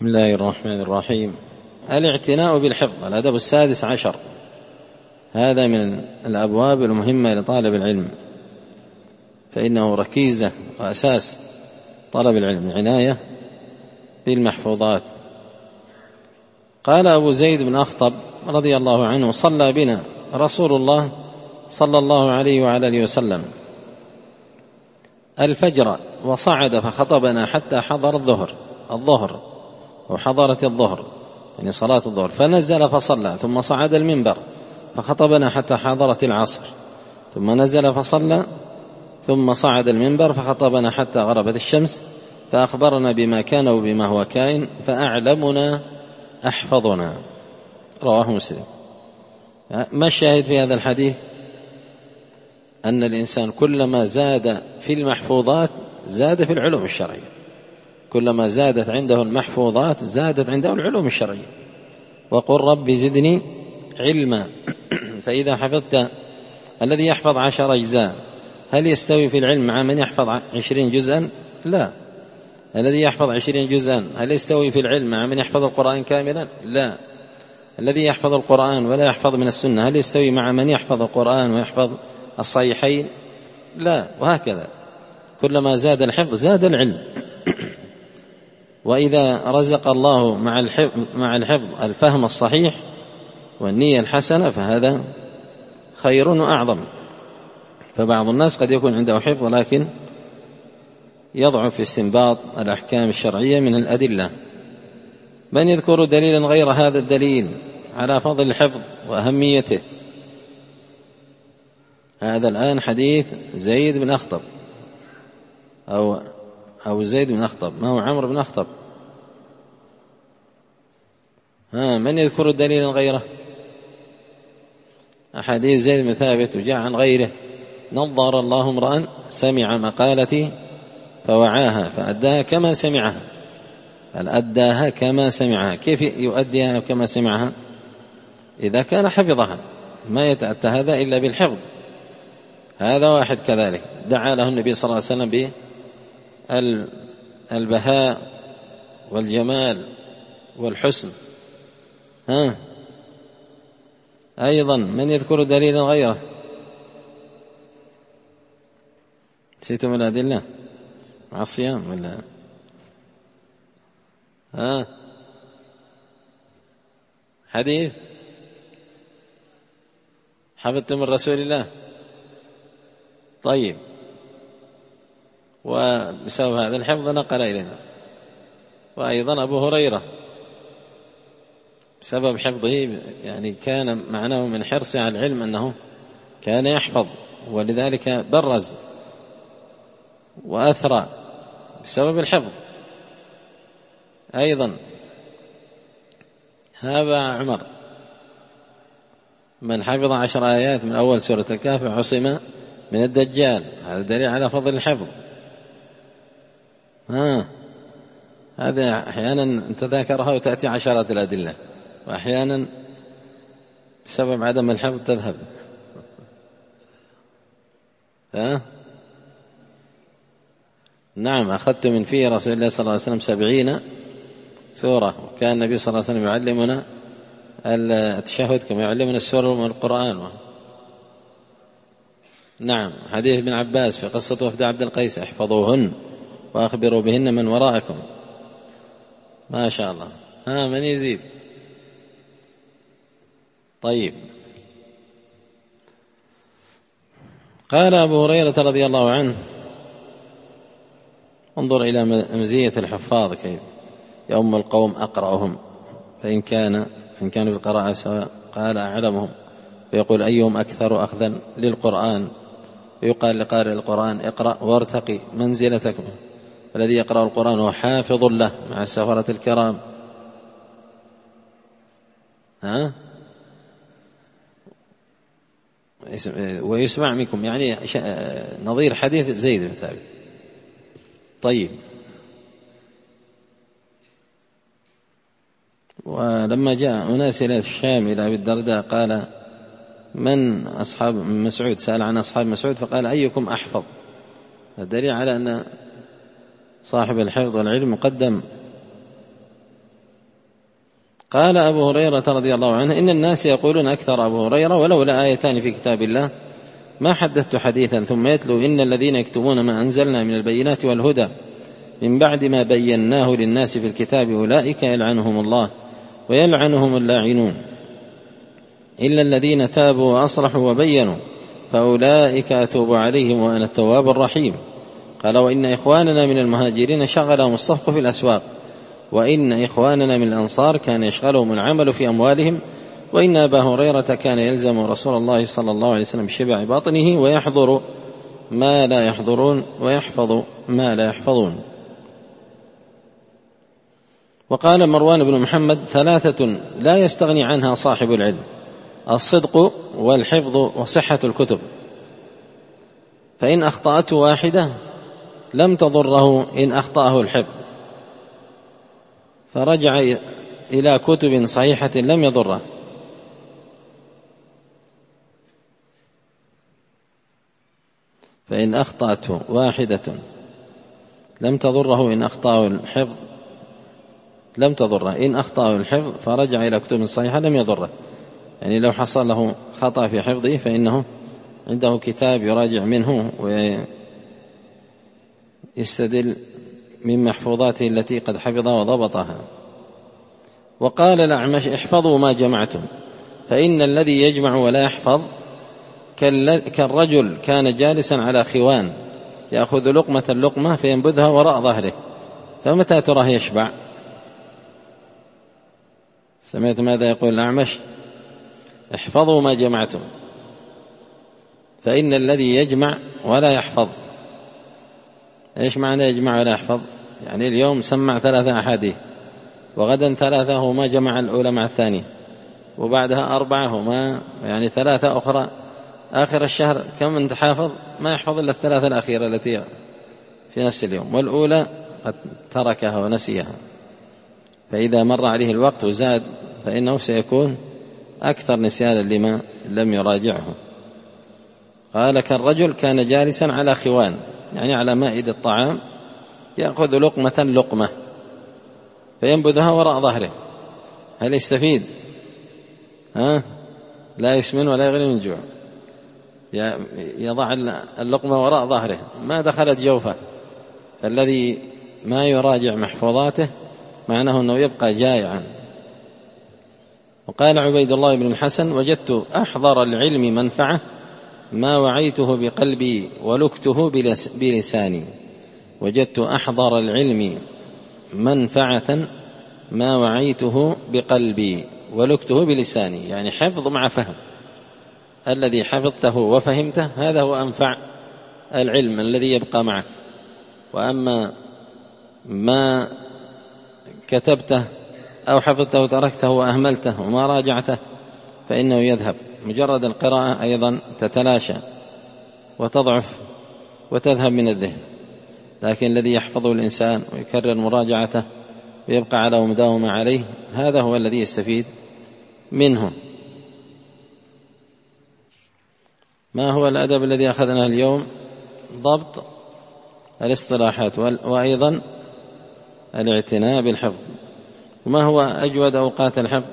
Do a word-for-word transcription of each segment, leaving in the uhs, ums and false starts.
بسم الله الرحمن الرحيم. الاعتناء بالحفظ، الأدب السادس عشر، هذا من الأبواب المهمة لطالب العلم، فإنه ركيزة وأساس طلب العلم، عناية بالمحفوظات. قال أبو زيد بن أخطب رضي الله عنه: صلى بنا رسول الله صلى الله عليه وعلى آله وسلم الفجر وصعد فخطبنا حتى حضر الظهر الظهر وحضرت الظهر يعني صلاة الظهر، فنزل فصلى، ثم صعد المنبر فخطبنا حتى حضرت العصر، ثم نزل فصلى، ثم صعد المنبر فخطبنا حتى غربت الشمس، فأخبرنا بما كان وبما هو كائن، فأعلمنا أحفظنا. رواه مسلم. ما الشاهد في هذا الحديث؟ أن الإنسان كلما زاد في المحفوظات زاد في العلوم الشرعية، كلما زادت عنده المحفوظات زادت عنده العلوم الشرعية. وقل رب زدني علما. فإذا حفظت، الذي يحفظ عشر أجزاء هل يستوي في العلم مع من يحفظ عشرين جزءا؟ لا. الذي يحفظ عشرين جزءا هل يستوي في العلم مع من يحفظ القرآن كاملا؟ لا. الذي يحفظ القرآن ولا يحفظ من السنة هل يستوي مع من يحفظ القرآن ويحفظ الصحيحين؟ لا. وهكذا كلما زاد الحفظ زاد العلم. وإذا رزق الله مع الحفظ, مع الحفظ الفهم الصحيح والنية الحسنة فهذا خير وأعظم. فبعض الناس قد يكون عنده حفظ لكن يضعف في استنباط الأحكام الشرعية من الأدلة. من يذكر دليلا غير هذا الدليل على فضل الحفظ وأهميته؟ هذا الآن حديث زيد بن أخطب أو أو زيد بن أخطب، ما هو عمرو بن أخطب. ها، من يذكر دليلا غيره؟ أحاديث زيد بن ثابت وجاء عن غيره: نظر الله امرأ سمع مقالتي فوعاها فأداها كما سمعها. هل أداها كما سمعها؟ كيف يؤديها كما سمعها؟ إذا كان حفظها، ما يتأتى هذا إلا بالحفظ. هذا واحد كذلك دعا له النبي صلى الله عليه وسلم بالبهاء والجمال والحسن. ها، أيضا من يذكر دليلا غيره؟ نسيتم الأدلة مع الصيام ولا؟ ها، حديث حفظتم من رسول الله. طيب، وبسبب هذا الحفظ نقل إلينا. وأيضا أبو هريرة بسبب حفظه يعني كان معناه من حرصه على العلم أنه كان يحفظ، ولذلك برز وأثرى بسبب الحفظ. أيضا هذا عمر من حفظ عشر آيات من أول سورة الكهف عصم من الدجال. هذا دليل على فضل الحفظ. ها، هذا أحيانا تذاكرها وتأتي عشرات الأدلة، وأحيانا بسبب عدم الحفظ تذهب. ها، نعم، أخذت من فيه رسول الله صلى الله عليه وسلم سبعين سورة، وكان النبي صلى الله عليه وسلم يعلمنا التشهد كما يعلمنا السور من القرآن. نعم، حديث ابن عباس في قصة وفد عبد القيس: احفظوهن وأخبروا بهن من وراءكم. ما شاء الله. ها، من يزيد؟ طيب، قال أبو هريرة رضي الله عنه: انظر إلى مزية الحفاظ كيف يؤم القوم أقرأهم، فإن كان إن كانوا في القراءة سواء قال أعلمهم، فيقول أيهم أكثر أخذا للقرآن، ويقال لقارئ القرآن: اقرأ وارتقي منزلتكم. الذي يقرأ القرآن هو حافظ له مع السفرة الكرام. ها، ويسمع منكم، يعني نظير حديث زيد بن ثابت. طيب، ولما جاء أناس إلى الشام إلى أبي الدرداء قال: من أصحاب مسعود؟ سأل عن أصحاب مسعود فقال: أيكم أحفظ؟ الدليل على أن صاحب الحفظ والعلم مقدم قال أبو هريرة رضي الله عنه: إن الناس يقولون أكثر أبو هريرة ولولا آيتان في كتاب الله ما حدثت حديثا. ثم يتلو: إن الذين يكتمون ما أنزلنا من البينات والهدى من بعد ما بيناه للناس في الكتاب أولئك يلعنهم الله ويلعنهم اللاعنون إلا الذين تابوا وأصلحوا وبينوا فأولئك أتوب عليهم وأنا التواب الرحيم. قال: وإن إخواننا من المهاجرين شغلهم الصفق في الأسواق، وإن إخواننا من الأنصار كان يشغلهم العمل في أموالهم، وإن أبا هريرة كان يلزم رسول الله صلى الله عليه وسلم بشبع بطنه ويحضر ما لا يحضرون ويحفظ ما لا يحفظون. وقال مروان بن محمد: ثلاثة لا يستغني عنها صاحب العلم: الصدق والحفظ وصحة الكتب، فإن أخطأته واحدة لم تضره إن أخطأه الحفظ، فرجع إلى كتب صحيحة لم يضره. فإن أخطأته واحدة لم تضره إن أخطأه الحفظ لم تضره إن أخطأه الحفظ فرجع إلى كتب صحيحة لم يضره. يعني لو حصل له خطأ في حفظه فإنه عنده كتاب يراجع منه ويستدل من محفوظاته التي قد حفظها وضبطها. وقال الأعمش: احفظوا ما جمعتم، فإن الذي يجمع ولا يحفظ كالرجل كان جالسا على خوان يأخذ لقمة اللقمة فينبذها وراء ظهره، فمتى تراه يشبع؟ سمعت ماذا يقول الأعمش؟ احفظوا ما جمعتم، فإن الذي يجمع ولا يحفظ. إيش معنى يجمع ولا يحفظ؟ يعني اليوم سمع ثلاثة أحاديث، وغدا ثلاثة وما جمع الأولى مع الثانية، وبعدها أربعة وما يعني ثلاثة أخرى، آخر الشهر كم أنت حافظ؟ ما يحفظ إلا الثلاثة الأخيرة التي في نفس اليوم، والأولى قد تركها ونسيها، فإذا مر عليه الوقت وزاد فإنه سيكون أكثر نسيانا لما لم يراجعه. قال: كالرجل كان جالسا على خوان، يعني على مائدة الطعام، يأخذ لقمة لقمة فينبذها وراء ظهره. هل يستفيد؟ ها؟ لا يسمن ولا يغني من جوع. يضع اللقمة وراء ظهره ما دخلت جوفه. فالذي ما يراجع محفوظاته معناه أنه يبقى جائعا. وقال عبيد الله بن الحسن: وجدت أحضر العلم منفعة ما وعيته بقلبي ولكته بلساني. وجدت أحضر العلم منفعة ما وعيته بقلبي ولكته بلساني، يعني حفظ مع فهم. الذي حفظته وفهمته هذا هو أنفع العلم الذي يبقى معك. وأما ما كتبته أو حفظته وتركته وأهملته وما راجعته فإنه يذهب. مجرد القراءة أيضا تتلاشى وتضعف وتذهب من الذهن، لكن الذي يحفظه الإنسان ويكرر مراجعته ويبقى على ومداومة عليه هذا هو الذي يستفيد منه. ما هو الأدب الذي أخذنا اليوم؟ ضبط الاصطلاحات وأيضا الاعتناء بالحفظ. وما هو أجود أوقات الحفظ؟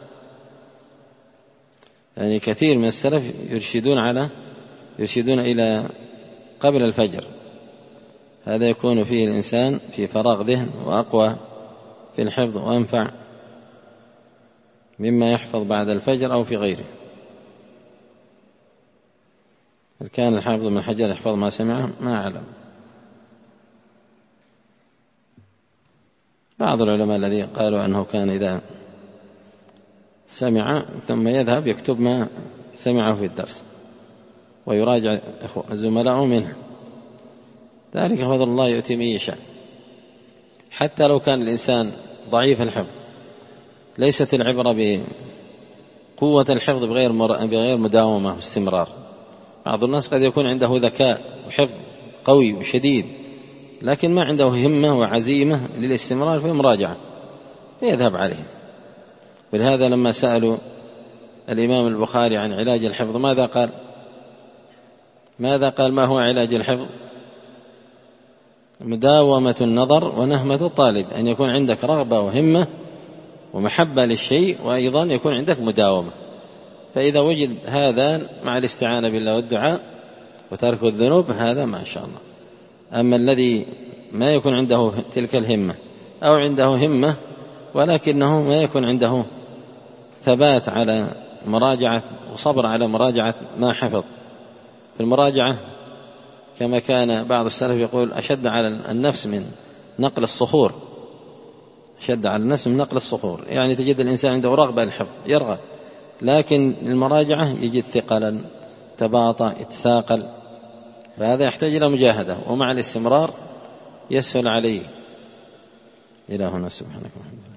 يعني كثير من السلف يرشدون على يرشدون إلى قبل الفجر، هذا يكون فيه الإنسان في فراغ ذهن وأقوى في الحفظ وأنفع مما يحفظ بعد الفجر أو في غيره. هل كان الحافظ من حجر يحفظ ما سمعه؟ ما أعلم. بعض العلماء الذين قالوا أنه كان إذا سمع ثم يذهب يكتب ما سمعه في الدرس ويراجع زملاءه منه، ذلك فضل الله يؤتي من يشاء. حتى لو كان الإنسان ضعيف الحفظ ليست العبرة بقوة الحفظ بغير بغير مداومة واستمرار. بعض الناس قد يكون عنده ذكاء وحفظ قوي وشديد لكن ما عنده همة وعزيمة للاستمرار في المراجعة فيذهب عليه. ولهذا لما سألوا الإمام البخاري عن علاج الحفظ ماذا قال؟ ماذا قال ما هو علاج الحفظ؟ مداومة النظر ونهمة الطالب، أن يكون عندك رغبة وهمة ومحبة للشيء، وأيضا يكون عندك مداومة. فإذا وجد هذا مع الاستعانة بالله والدعاء وترك الذنوب هذا ما شاء الله. أما الذي ما يكون عنده تلك الهمة أو عنده همة ولكنه ما يكون عنده ثبات على مراجعة وصبر على مراجعة ما حفظ، في المراجعة كما كان بعض السلف يقول أشد على النفس من نقل الصخور، أشد على النفس من نقل الصخور، يعني تجد الإنسان عنده رغبة الحفظ يرغب، لكن المراجعة يجد ثقلا تباطأ يتثاقل، فهذا يحتاج إلى مجاهدة، ومع الاستمرار يسهل عليه. إلى هنا سبحانك.